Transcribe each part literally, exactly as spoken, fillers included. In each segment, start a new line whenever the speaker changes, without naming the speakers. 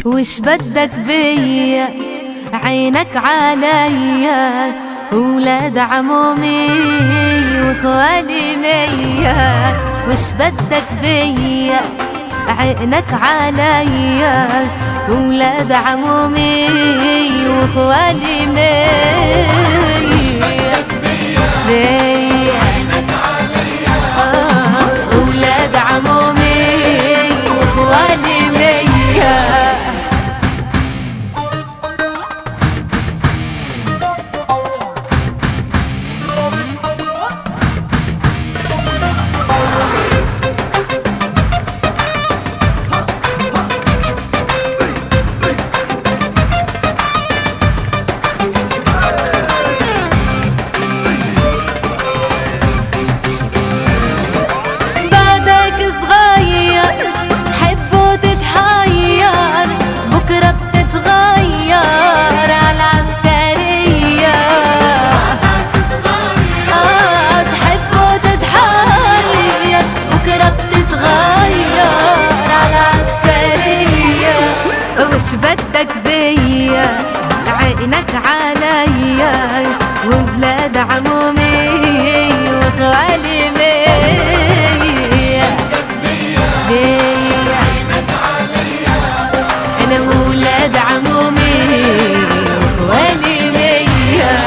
وش بدك بيا عينك عليا ولاد عمومي وخوالي ليا. وش بدك بيا عينك عليا ولاد عمومي وخوالي ليا. عينك عليا ولاد عمومي وخوالي ليا. وش بدك بيا عينك عليا وولاد عمومي وخوالي ليا. عينك عليا انا وولاد عمومي وخوالي ليا.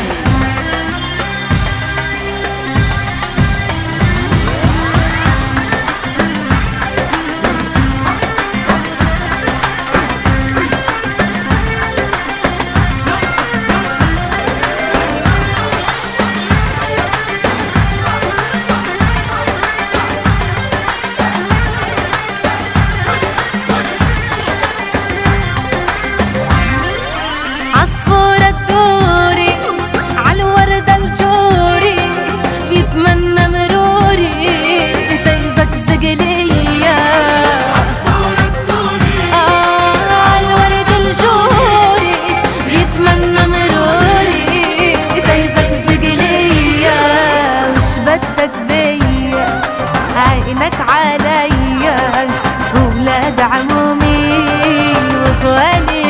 عينك عليا وولاد عمومي وخوالي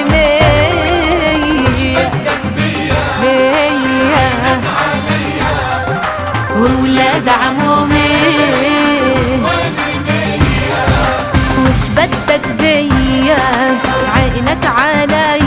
ليا. وولاد عمومي وش بدك بيا عينك عليا